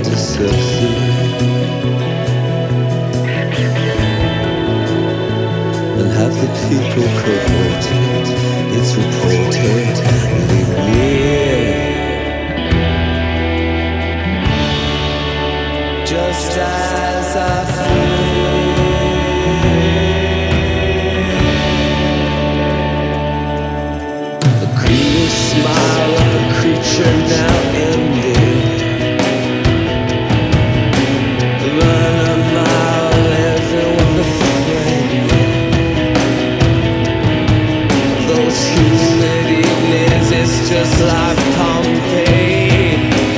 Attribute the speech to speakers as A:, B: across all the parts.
A: to succeed and have the people cohorted. It's reported living weird, just as I feel. The cruel smile of a creature now ended. Run a mile, everyone afraid. Those humid evenings, it's just like Pompeii.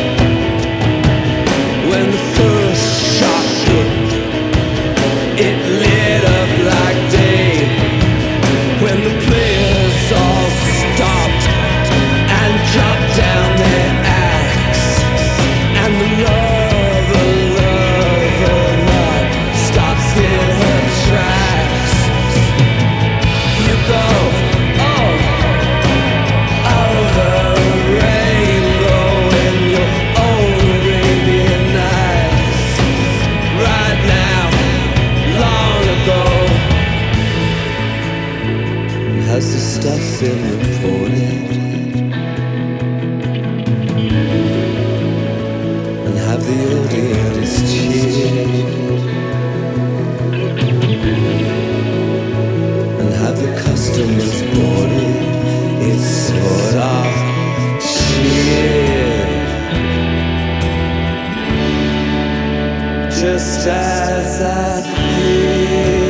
A: When the first shot hit, it lit up like day. When the players all stopped and dropped down their axe, and the lover not stopped in her tracks. You go, oh, over a rainbow in your own Arabian Nights. Right now, long ago. Has the stuff been reported? And have the audience cheered? And have the customers boarded? It's sort of cheered. Just as I feel.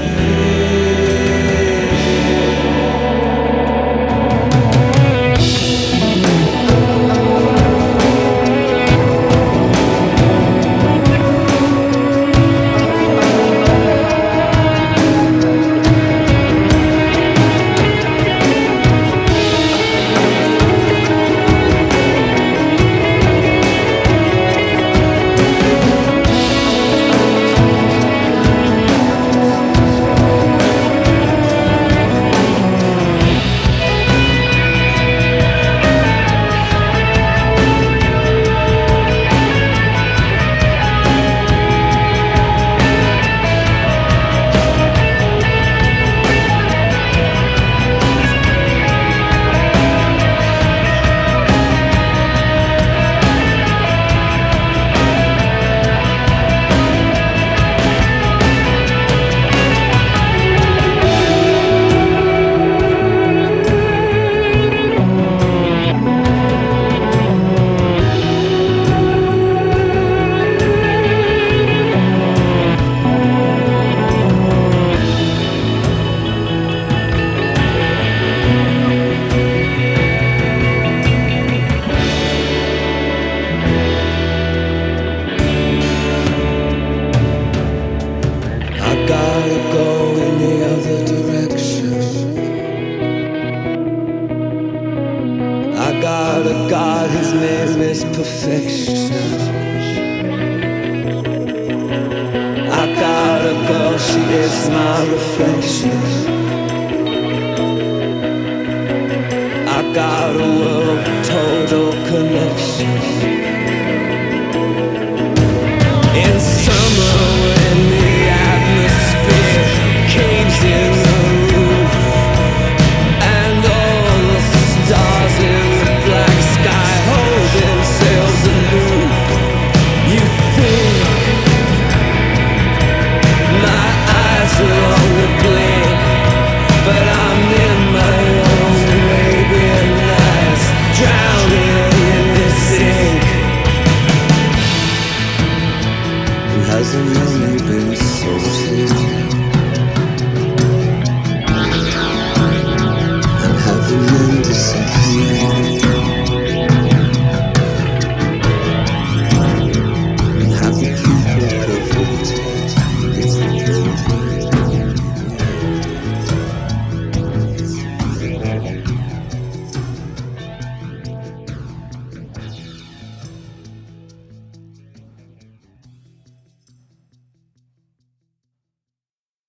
A: God, his name is perfection. I got a girl, she is my reflection. I got a world, total connection.